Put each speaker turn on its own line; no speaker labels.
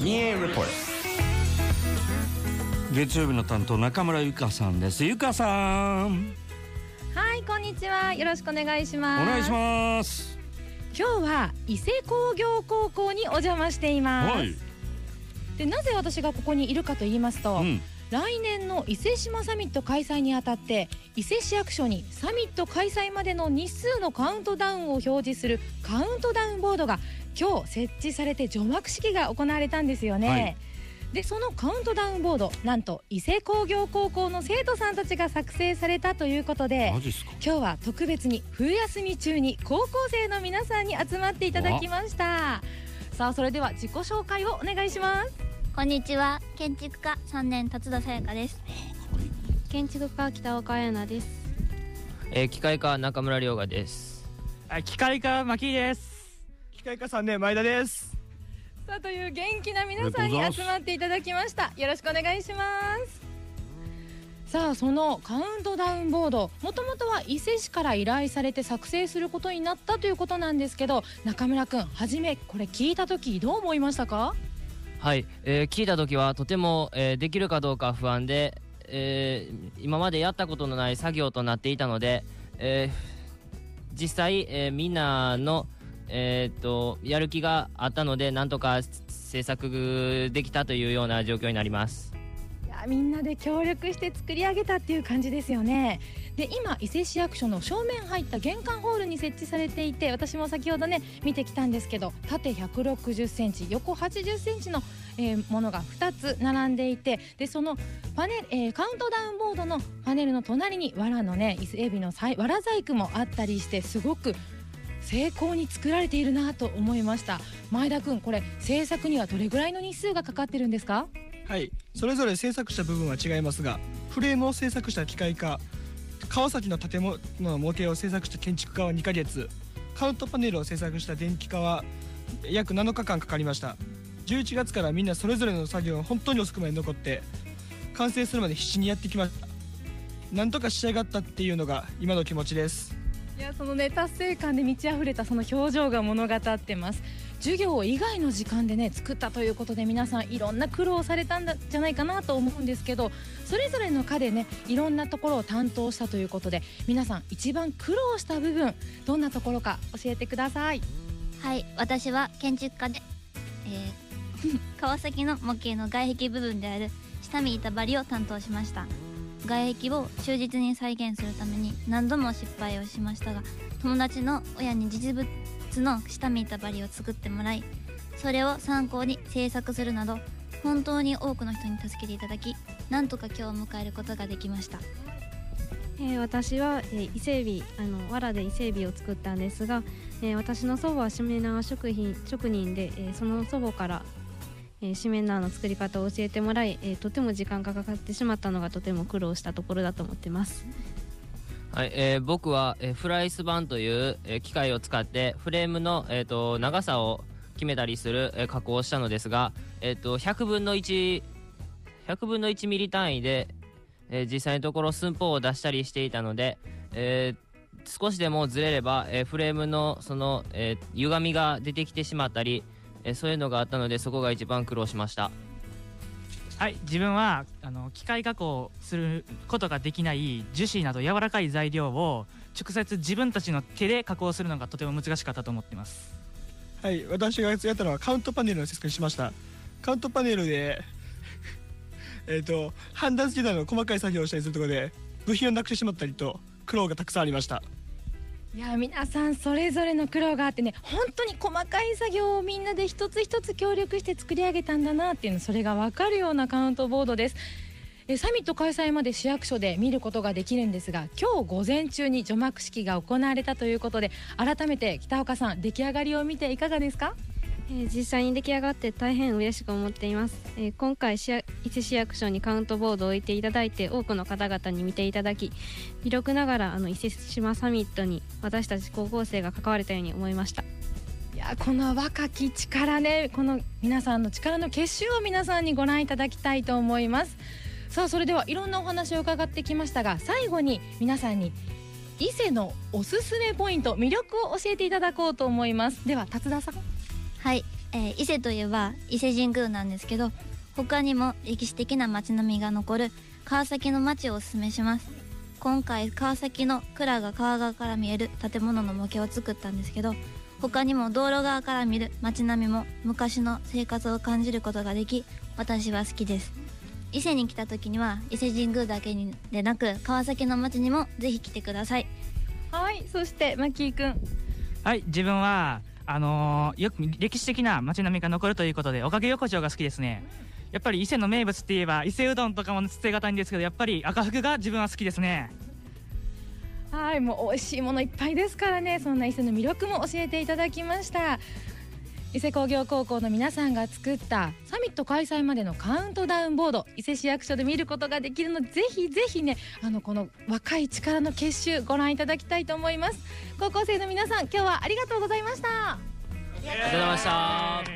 BA レポート。月曜日の担当中村ゆかさんです。ゆかさん、
はい、こんにちは。よろしくお願いします。
お願いします。
今日は伊勢工業高校にお邪魔しています、はい、でなぜ私がここにいるかと言いますと、来年の伊勢志摩サミット開催にあたって伊勢市役所にサミット開催までの日数のカウントダウンを表示するカウントダウンボードが今日設置されて除幕式が行われたんですよね、はい、でそのカウントダウンボード、なんと伊勢工業高校の生徒さんたちが作成されたということで、今日は特別に冬休み中に高校生の皆さんに集まっていただきました。さあ、それでは自己紹介をお願いします。
こんにちは。建築科3年辰田さやかです。
建築科北岡彩奈です。
機械科中村亮河です。
機械科牧井です。機械科3年前田です。
さあ、という元気な皆さんに集まっていただきました。よろしくお願いします。さあ、そのカウントダウンボード、もともとは伊勢市から依頼されて作成することになったということなんですけど、中村くん、はじめこれ聞いた時どう思いましたか？
はい、聞いた時はとても、できるかどうか不安で、今までやったことのない作業となっていたので、実際、みんなの、やる気があったので、なんとか制作できたというような状況になります。
いや、みんなで協力して作り上げたっていう感じですよね。で、今伊勢市役所の正面入った玄関ホールに設置されていて、私も先ほどね見てきたんですけど、縦160センチ横80センチの、ものが2つ並んでいて、でそのパネル、カウントダウンボードのパネルの隣に藁のね伊勢エビの藁細工もあったりして、すごく精巧に作られているなと思いました。前田くん、これ制作にはどれぐらいの日数がかかってるんですか？
はい、それぞれ制作した部分は違いますが、フレームを制作した機械科、川崎の建物の模型を制作した建築家は2ヶ月、カウントパネルを制作した電気科は約7日間かかりました。11月からみんなそれぞれの作業が本当に遅くまで残って完成するまで必死にやってきました。なんとか仕上がったっていうのが今の気持ちです。
いや、そのね達成感で満ち溢れたその表情が物語ってます。授業以外の時間でね作ったということで、皆さんいろんな苦労されたんじゃないかなと思うんですけど、それぞれの科でねいろんなところを担当したということで、皆さん一番苦労した部分どんなところか教えてください。
はい、私は建築科で、川崎の模型の外壁部分である下見板張りを担当しました。外壁を忠実に再現するために何度も失敗をしましたが、友達の親に実物の下見板張りを作ってもらい、それを参考に制作するなど本当に多くの人に助けていただき、なんとか今日を迎えることができました。
私は、伊勢海老藁で伊勢海老を作ったんですが、私の祖母はしめ縄職人で、その祖母からしめ縄の作り方を教えてもらい、とても時間がかかってしまったのがとても苦労したところだと思ってます。
はい、僕は、フライス板という、機械を使ってフレームの、長さを決めたりする、加工をしたのですが、100分の1ミリ単位で、実際のところ寸法を出したりしていたので、少しでもずれれば、フレームのその、歪みが出てきてしまったり、そういうのがあったので、そこが一番苦労しました。
はい、自分は機械加工することができない樹脂など柔らかい材料を直接自分たちの手で加工するのがとても難しかったと思ってます。はい、私がやったのはカウントパネルの制作にしました。カウントパネルで判断時代の細かい作業をしたりするところで部品をなくしてしまったりと苦労がたくさんありました。
いや、皆さんそれぞれの苦労があってね、本当に細かい作業をみんなで一つ一つ協力して作り上げたんだなっていうの、それが分かるようなカウントボードです。サミット開催まで市役所で見ることができるんですが、今日午前中に除幕式が行われたということで、改めて北岡さん、出来上がりを見ていかがですか？
実際に出来上がって大変嬉しく思っています。今回伊勢市役所にカウントボードを置いていただいて、多くの方々に見ていただき、微力ながら伊勢志摩サミットに私たち高校生が関われたように思いました。
いや、この若き力ね、この皆さんの力の結集を皆さんにご覧いただきたいと思います。さあ、それではいろんなお話を伺ってきましたが、最後に皆さんに伊勢のおすすめポイント、魅力を教えていただこうと思います。では達田さん。
はい、 伊勢といえば伊勢神宮なんですけど、他にも歴史的な街並みが残る川崎の街をおすすめします。今回川崎の蔵が川側から見える建物の模型を作ったんですけど、他にも道路側から見る街並みも昔の生活を感じることができ、私は好きです。伊勢に来た時には伊勢神宮だけでなく川崎の街にもぜひ来てください。
はい、そしてマッキーくん。
はい、自分はよく歴史的な街並みが残るということでおかげ横丁が好きですね。やっぱり伊勢の名物って言えば伊勢うどんとかも捨てがたいんですけど、やっぱり赤福が自分は好きですね。
はい、もう美味しいものいっぱいですからね。そんな伊勢の魅力も教えていただきました。伊勢工業高校の皆さんが作ったサミット開催までのカウントダウンボード、伊勢市役所で見ることができるので、ぜひぜひね、この若い力の結集ご覧いただきたいと思います。高校生の皆さん、今日はありがとうございました。
ありがとうございました。